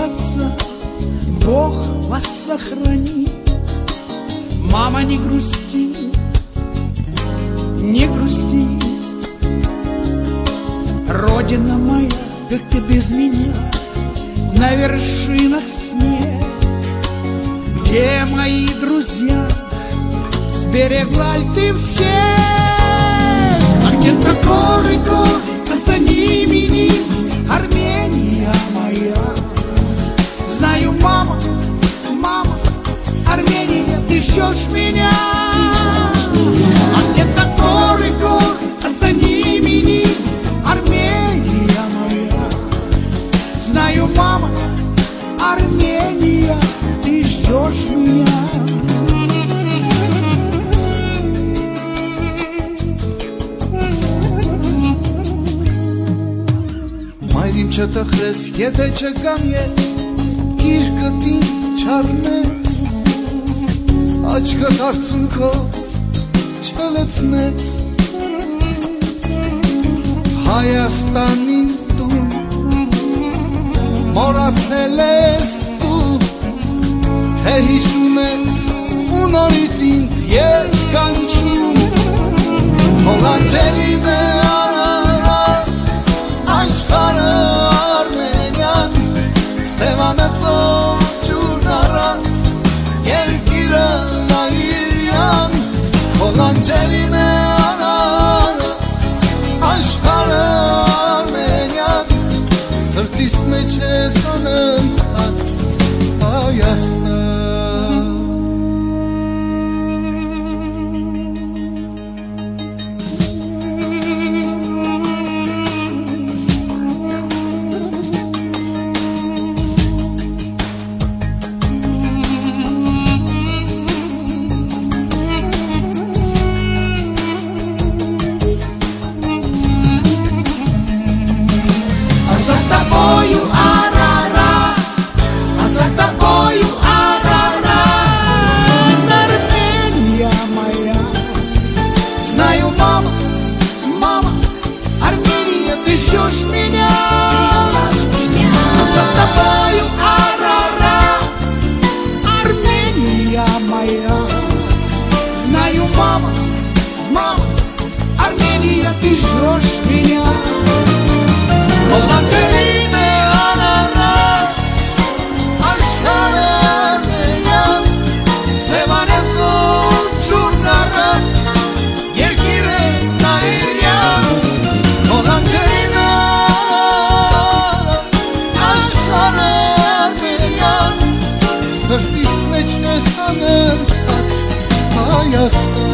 отца, Бог вас сохрани. Мама, не грусти, не грусти. Родина моя, как ты без меня, на вершинах снег. Где мои друзья, сберегла ли ты всех? А где-то горы, горы, а за ними ним Армения моя. Знаю, мама, мама, Армения, ты ждешь меня. А где-то горы, горы, а за ними ним Армения моя. Знаю, мама, Армения, ты ждешь меня. Մայրիմ չտխրես, եթե չգամ ես, գիրկդ ինձ չառնես, աչքդ արցունքով չլցնես, Հայաստանին դու մոռացնել ես դու, թե հիշում ես ու նորից ինձ կանչում, հոլանջերին է աշխարհը Արմենիան, Սևանեցող ջուրն առան, երկիրը նայիրյան, հոլանջերին է աշխարհը Արմենիան, սրտիս մեջ ես անընդհատ Հայաստան։ Սրտիս մեջ ես անընդհատ Հայաստան։